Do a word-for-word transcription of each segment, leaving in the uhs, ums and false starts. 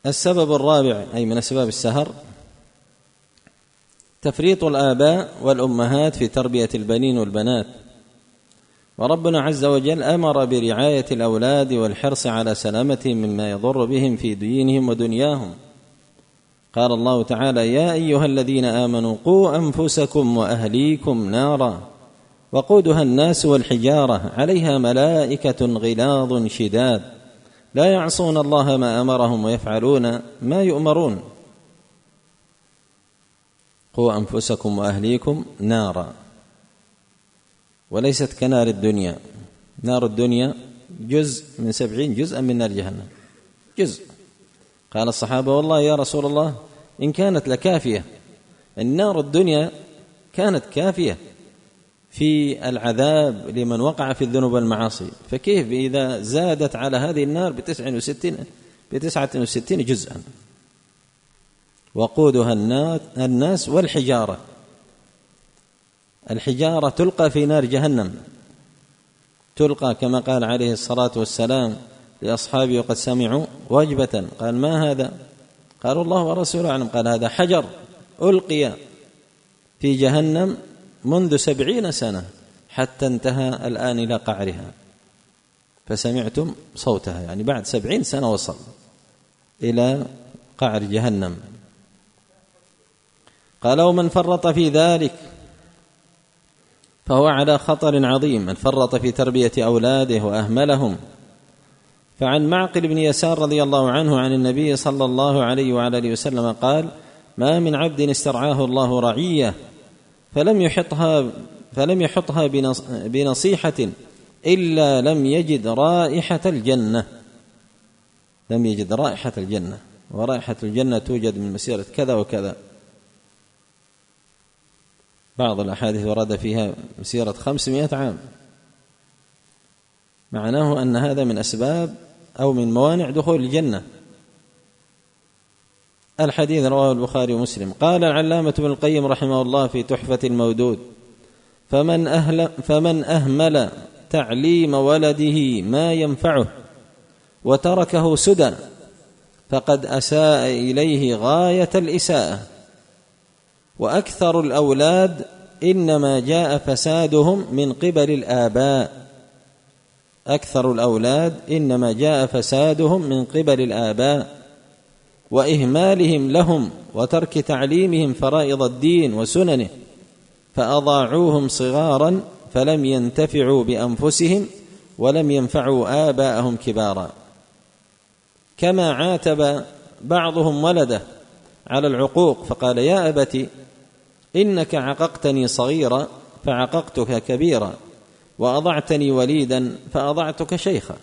السبب الرابع أي من أسباب السهر تفريط الآباء والأمهات في تربية البنين والبنات، وربنا عز وجل أمر برعاية الأولاد والحرص على سلامتهم مما يضر بهم في دينهم ودنياهم. قال الله تعالى: يا أيها الذين آمنوا قوا أنفسكم وأهليكم نارا وقودها الناس والحجارة عليها ملائكة غلاظ شداد لا يعصون الله ما أمرهم ويفعلون ما يؤمرون. قوا أنفسكم وأهليكم نارا، وليست كنار الدنيا. نار الدنيا جزء من سبعين جزءا من نار جهنم، جزء. قال الصحابة: والله يا رسول الله إن كانت لكافية. النار الدنيا كانت كافية في العذاب لمن وقع في الذنوب والمعاصي، فكيف إذا زادت على هذه النار بتسعة وستين بتسعة وستين جزءا؟ وقودها الناس والحجارة. الحجارة تلقى في نار جهنم، تلقى كما قال عليه الصلاة والسلام لأصحابه وقد سمعوا وجبة، قال: ما هذا؟ قالوا: الله ورسوله أعلم. قال: هذا حجر ألقي في جهنم منذ سبعين سنة حتى انتهى الآن إلى قعرها، فسمعتم صوتها، يعني بعد سبعين سنة وصل إلى قعر جهنم. قال: ومن فرط في ذلك فهو على خطر عظيم، من فرط في تربية أولاده وأهملهم. فعن معقل بن يسار رضي الله عنه عن النبي صلى الله عليه وعلى آله وسلم قال: ما من عبد استرعاه الله رعية فلم يحطها فلم يحطها بنصيحة إلا لم يجد رائحة الجنة. لم يجد رائحة الجنة، ورائحة الجنة توجد من مسيرة كذا وكذا. بعض الأحاديث ورد فيها مسيرة خمسمائة عام. معناه أن هذا من أسباب أو من موانع دخول الجنة. الحديث رواه البخاري ومسلم. قال العلامة ابن القيم رحمه الله في تحفة المودود: فمن, أهل فمن أهمل تعليم ولده ما ينفعه وتركه سدى فقد أساء إليه غاية الإساءة. وأكثر الأولاد إنما جاء فسادهم من قبل الآباء. أكثر الأولاد إنما جاء فسادهم من قبل الآباء وإهمالهم لهم وترك تعليمهم فرائض الدين وسننه، فأضاعوهم صغارا فلم ينتفعوا بأنفسهم ولم ينفعوا آباءهم كبارا. كما عاتب بعضهم ولده على العقوق فقال: يا أبت إنك عققتني صغيرا فعققتك كبيرا، وأضعتني وليدا فأضعتك شيخا.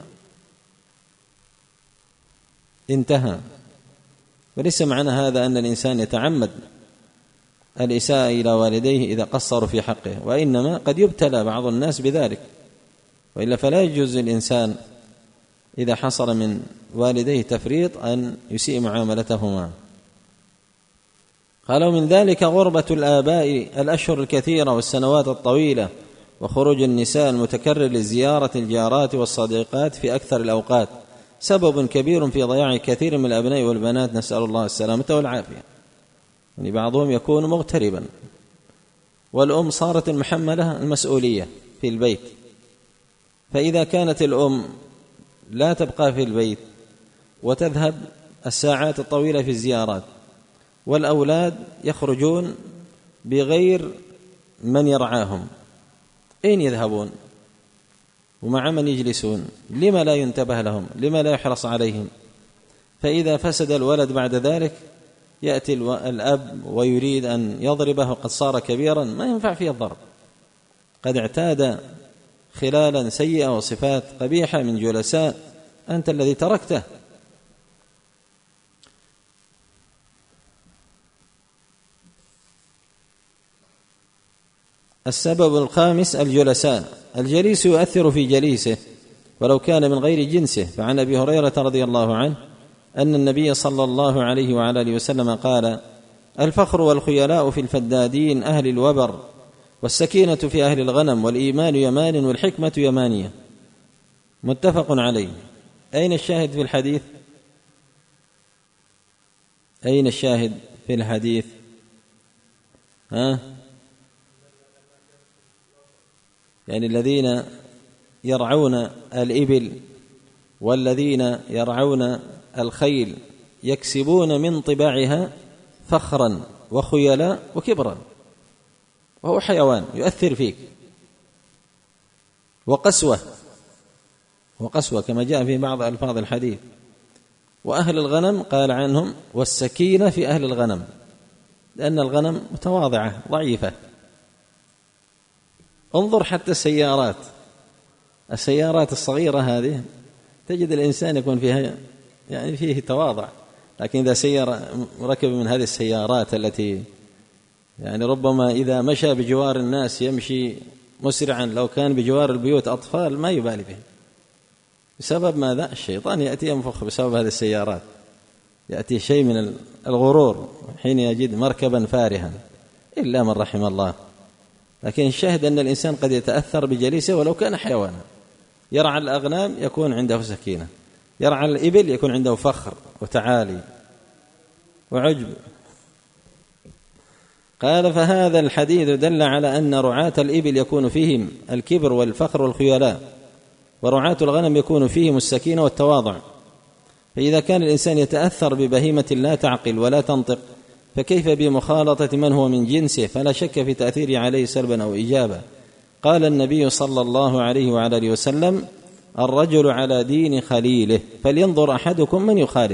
انتهى. وليس معنى هذا أن الإنسان يتعمد الإساءة إلى والديه إذا قصروا في حقه، وإنما قد يبتلى بعض الناس بذلك، وإلا فلا يجوز للإنسان إذا حصل من والديه تفريط أن يسيء معاملتهما. قالوا: من ذلك غربة الآباء الأشهر الكثيرة والسنوات الطويلة، وخروج النساء المتكرر لزيارة الجارات والصديقات في أكثر الأوقات، سبب كبير في ضياع كثير من الأبناء والبنات، نسأل الله السلامة والعافية. يعني بعضهم يكون مغتربا، والأم صارت المحملة المسؤولية في البيت، فإذا كانت الأم لا تبقى في البيت وتذهب الساعات الطويلة في الزيارات، والأولاد يخرجون بغير من يرعاهم، أين يذهبون ومع من يجلسون؟ لما لا ينتبه لهم؟ لما لا يحرص عليهم؟ فإذا فسد الولد بعد ذلك يأتي الأب ويريد أن يضربه وقد صار كبيرا، ما ينفع فيه الضرب، قد اعتاد خلالا سيئة وصفات قبيحة من جلساء أنت الذي تركته. السبب الخامس الجلساء. الجليس يؤثر في جليسه ولو كان من غير جنسه. فعن أبي هريرة رضي الله عنه أن النبي صلى الله عليه وعلى آله وسلم قال: الفخر والخيلاء في الفدادين أهل الوبر، والسكينة في أهل الغنم، والإيمان يمان، والحكمة يمانية. متفق عليه. أين الشاهد في الحديث؟ أين الشاهد في الحديث؟ ها؟ يعني الذين يرعون الإبل والذين يرعون الخيل يكسبون من طباعها فخرا وخيلاء وكبرا، وهو حيوان يؤثر فيك، وقسوة وقسوة كما جاء في بعض ألفاظ الحديث. وأهل الغنم قال عنهم والسكينة في أهل الغنم، لأن الغنم متواضعة ضعيفة. انظر حتى السيارات السيارات الصغيرة هذه تجد الإنسان يكون فيها يعني فيه تواضع، لكن إذا سيارة ركب من هذه السيارات التي يعني ربما إذا مشى بجوار الناس يمشي مسرعا، لو كان بجوار البيوت أطفال ما يبالي به. بسبب ماذا؟ الشيطان يأتي ينفخ بسبب هذه السيارات، يأتي شيء من الغرور حين يجد مركبا فارها، إلا من رحم الله. لكن الشاهد أن الإنسان قد يتأثر بجليسه ولو كان حيوانا. يرعى الأغنام يكون عنده سكينة، يرعى الإبل يكون عنده فخر وتعالي وعجب. قال فهذا الحديث دل على أن رعاة الإبل يكون فيهم الكبر والفخر والخيلاء، ورعاة الغنم يكون فيهم السكينة والتواضع. فإذا كان الإنسان يتأثر ببهيمة لا تعقل ولا تنطق، فكيف بمخالطة من هو من جنسه؟ فلا شك في تأثيره عليه سلبا أو إيجابا. قال النبي صلى الله عليه وعلى آله وسلم الرجل على دين خليله فلينظر أحدكم من يخالل.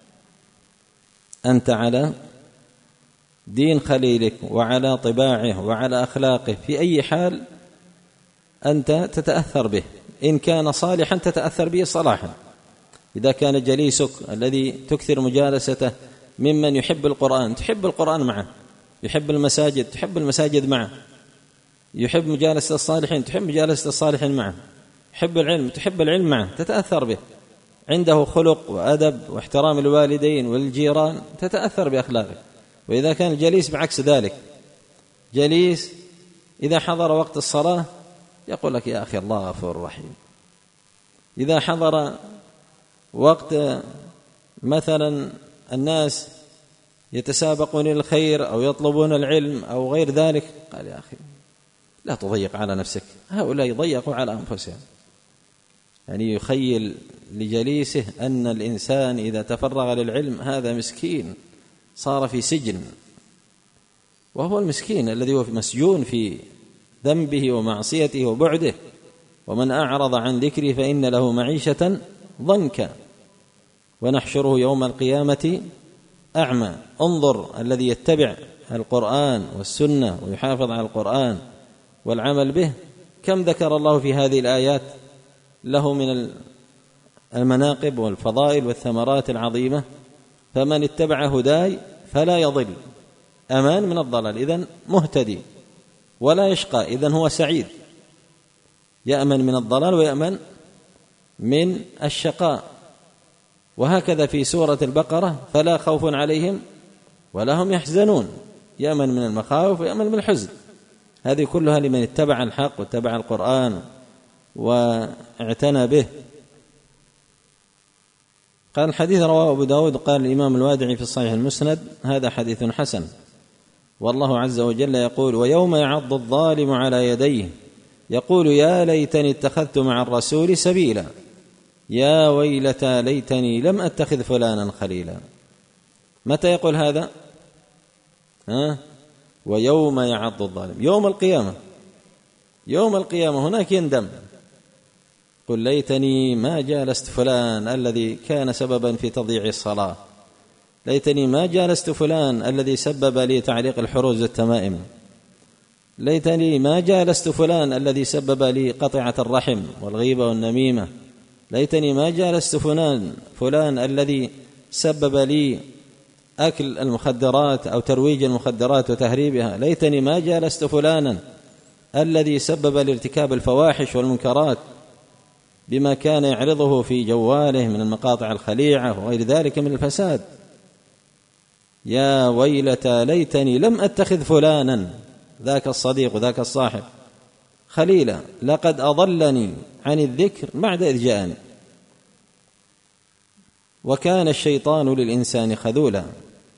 أنت على دين خليلك وعلى طباعه وعلى أخلاقه، في أي حال أنت تتأثر به. إن كان صالحا تتأثر به صلاحا. إذا كان جليسك الذي تكثر مجالسته ممن يحب القرآن تحب القرآن معه، يحب المساجد تحب المساجد معه، يحب مجالسة الصالحين تحب مجالسة الصالحين معه، يحب العلم تحب العلم معه، تتأثر به. عنده خلق وأدب واحترام الوالدين والجيران تتأثر بأخلاقه. وإذا كان الجليس بعكس ذلك، جليس إذا حضر وقت الصلاة يقول لك يا أخي الله غفور رحيم، إذا حضر وقت مثلا الناس يتسابقون للخير أو يطلبون العلم أو غير ذلك قال يا أخي لا تضيق على نفسك، هؤلاء يضيقوا على أنفسهم. يعني يخيل لجليسه أن الإنسان إذا تفرغ للعلم هذا مسكين صار في سجن، وهو المسكين الذي هو مسجون في ذنبه ومعصيته وبعده. ومن أعرض عن ذكري فإن له معيشة ضنكا ونحشره يوم القيامة أعمى. انظر الذي يتبع القرآن والسنة ويحافظ على القرآن والعمل به، كم ذكر الله في هذه الآيات له من المناقب والفضائل والثمرات العظيمة. فمن اتبع هداي فلا يضل، أمان من الضلال، إذن مهتدي، ولا يشقى، إذن هو سعيد، يأمن من الضلال ويأمن من الشقاء. وهكذا في سورة البقرة فلا خوف عليهم ولا هم يحزنون، يأمن من المخاوف ويأمن من الحزن. هذه كلها لمن اتبع الحق واتبع القرآن واعتنى به. قال الحديث رواه أبو داود قال الإمام الوادعي في الصحيح المسند هذا حديث حسن. والله عز وجل يقول ويوم يعض الظالم على يديه يقول يا ليتني اتخذت مع الرسول سبيلا يا ويلتى ليتني لم أتخذ فلانا خليلا. متى يقول هذا؟ ها؟ ويوم يعض الظالم، يوم القيامة. يوم القيامة هناك يندم، قل ليتني ما جالست فلان الذي كان سببا في تضييع الصلاة، ليتني ما جالست فلان الذي سبب لي تعليق الحروز والتمائم، ليتني ما جالست فلان الذي سبب لي قطعة الرحم والغيبة والنميمة، ليتني ما جالست فلان فلان الذي سبب لي أكل المخدرات أو ترويج المخدرات وتهريبها، ليتني ما جالست فلانا الذي سبب لارتكاب الفواحش والمنكرات بما كان يعرضه في جواله من المقاطع الخليعة وغير ذلك من الفساد. يا ويلتى ليتني لم أتخذ فلانا ذاك الصديق وذاك الصاحب خليلا لقد أضلني عن الذكر بعد إذ جاءني وكان الشيطان للإنسان خذولا.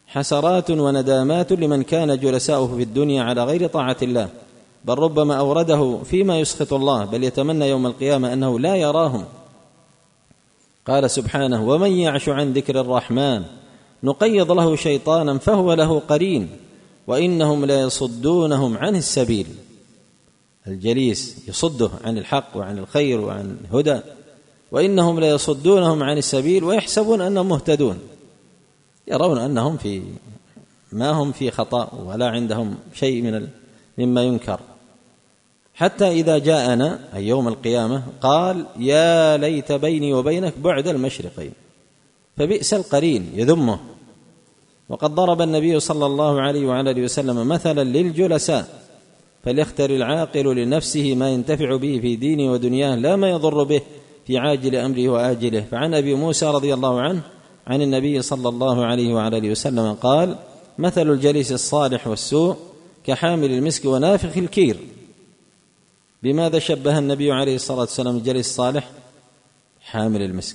حسرات وندامات لمن كان جلساؤه في الدنيا على غير طاعة الله، بل ربما أورده فيما يسخط الله، بل يتمنى يوم القيامة أنه لا يراهم. قال سبحانه: ومن يعش عن ذكر الرحمن نقيض له شيطانا فهو له قرين وإنهم لا يصدونهم عن السبيل. الجليس يصده عن الحق وعن الخير وعن الهدى، وإنهم لا يصدونهم عن السبيل ويحسبون أنهم مهتدون، يرون أنهم في ما هم في خطأ ولا عندهم شيء من مما ينكر. حتى إذا جاءنا أي يوم القيامة قال: يا ليت بيني وبينك بعد المشرقين، فبئس القرين، يذمه. وقد ضرب النبي صلى الله عليه وعلى آله وسلم مثلا للجلساء: فليختر العاقل لنفسه ما ينتفع به في دينه ودنياه لا ما يضر به في عاجل أمره وآجله. فعن أبي موسى رضي الله عنه عن النبي صلى الله عليه وعلى آله وسلم قال: مثل الجليس الصالح والسوء كحامل المسك ونافخ الكير. بماذا شبه النبي عليه الصلاة والسلام الجليس الصالح؟ حامل المسك،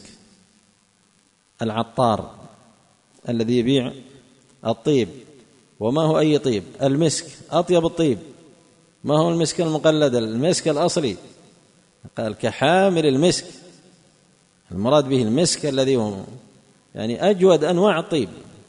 العطار الذي يبيع الطيب. وما هو أي طيب؟ المسك، أطيب الطيب. ما هو المسك المقلد؟ المسك الأصلي. قال كحامل المسك، المراد به المسك الذي هو يعني أجود أنواع الطيب.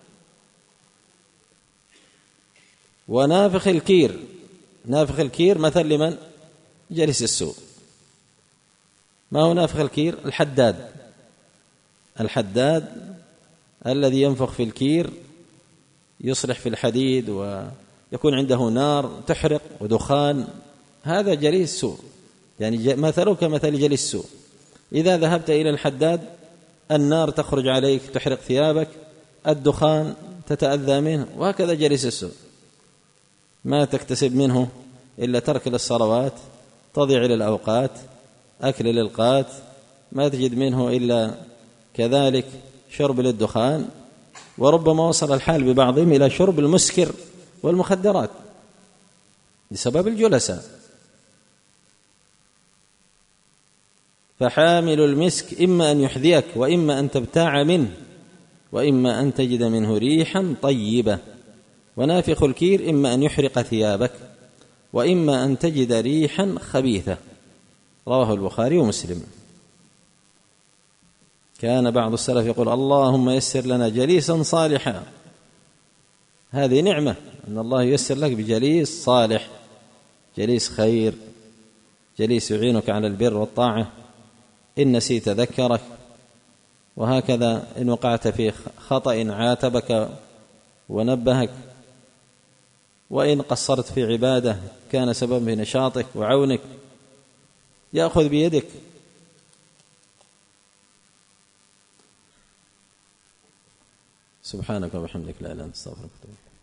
ونافخ الكير، نافخ الكير مثل لمن؟ جلس السوء. ما هو نافخ الكير؟ الحداد، الحداد الذي ينفخ في الكير، يصلح في الحديد ويكون عنده نار تحرق ودخان، هذا جليس السوء. يعني مثله كمثل جليس السوء. إذا ذهبت إلى الحداد النار تخرج عليك تحرق ثيابك، الدخان تتأذى منه، وهكذا جليس السوء ما تكتسب منه إلا ترك للصلوات، تضيع إلى الأوقات، أكل للقات، ما تجد منه إلا كذلك شرب للدخان، وربما وصل الحال ببعضهم إلى شرب المسكر والمخدرات بسبب الجلساء. فحامل المسك إما أن يحذيك وإما أن تبتاع منه وإما أن تجد منه ريحا طيبة. ونافخ الكير إما أن يحرق ثيابك وإما أن تجد ريحا خبيثة. رواه البخاري ومسلم. كان بعض السلف يقول: اللهم يسر لنا جليسا صالحا. هذه نعمة أن الله ييسر لك بجليس صالح، جليس خير، جليس يعينك على البر والطاعة، إن نسيت ذكرك، وهكذا إن وقعت في خطأ عاتبك ونبهك، وإن قصرت في عبادة كان سبب في نشاطك وعونك، يأخذ بيدك. سبحانك وبحمدك لا إله إلا أنت أستغفرك.